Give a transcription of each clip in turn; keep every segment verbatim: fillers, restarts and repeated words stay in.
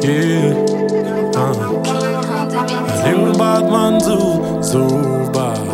yeah. Uh. Little bad man too, so bad.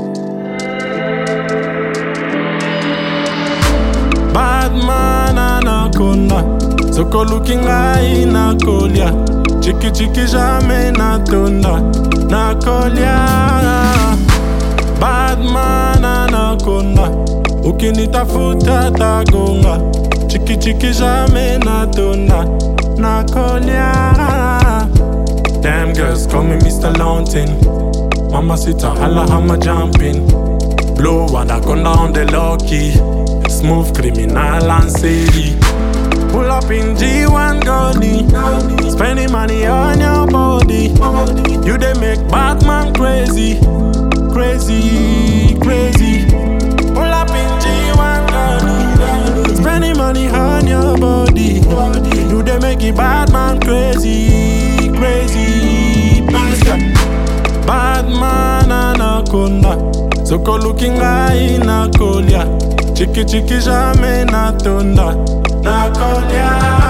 Bad man anaconda, soko looking high na kolia. Chiki chiki jamais na tonda, na kolia. Bad man anaconda, ukinitafuta tagonga. Chiki chiki jamais na tonda, na kolia. Damn girls call me Mister Launting. Mama sita hala hama jumping. Blow anaconda on the low key. Smooth criminal and shady. Pull up in G one Goldie. Spending money on your body. You they make Batman crazy. Crazy, crazy. Pull up in G one Goldie. Spending money on your body. You they make it Batman crazy. Crazy, bastard. Batman anaconda. Soko looking high na kolia. Chiki chiki jamais na tonda, na kolia.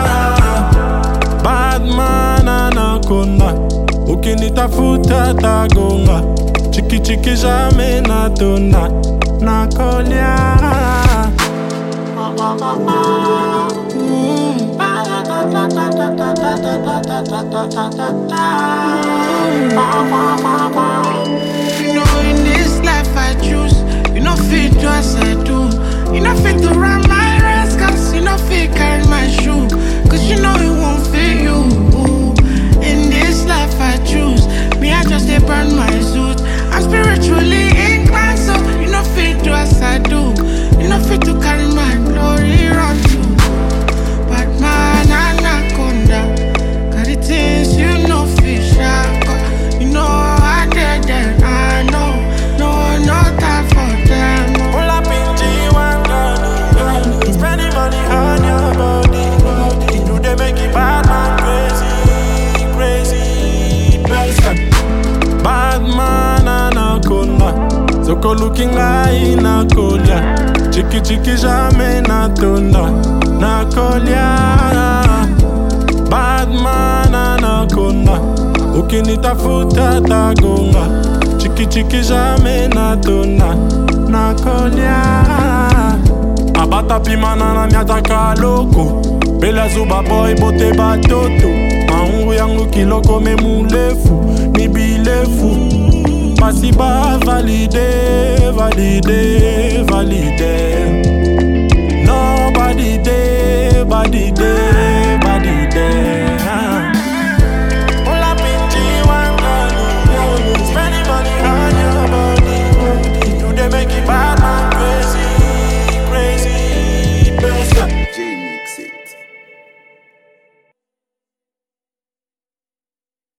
Bad man anaconda, ukinitafuta tagonga. Chiki chiki jamais na tonda, na kolia. You know in this life I choose. You know fit do as I do. You know fit to run my race, cause you know fit carry my shoe. Cause you know it won't fit you. In this life I choose. Me I just they burn my suit. I'm spiritually inclined, so you know fit do as I do. You know fit to carry my glory run to. But man anaconda, got the things you know fit shaka. You know I did that, I know. No, no time for them. Pull up in G one Goldie. Spending money on your body. You they make it bad man crazy. Crazy, bastard. Bad man anaconda. Soko looking high na kolia. Chiki chiki jamais na tonda, na kolia. Bad man anaconda, ukinitafuta tagonga. Chiki chiki jamais na tonda, na kolia. Abata pimana na miataka loko. Bela zuba boy bote batoto. Maungu yangu kiloko me mulefu, ni bilefu. Pasiba valide, valide, valide. Nobody there, body there.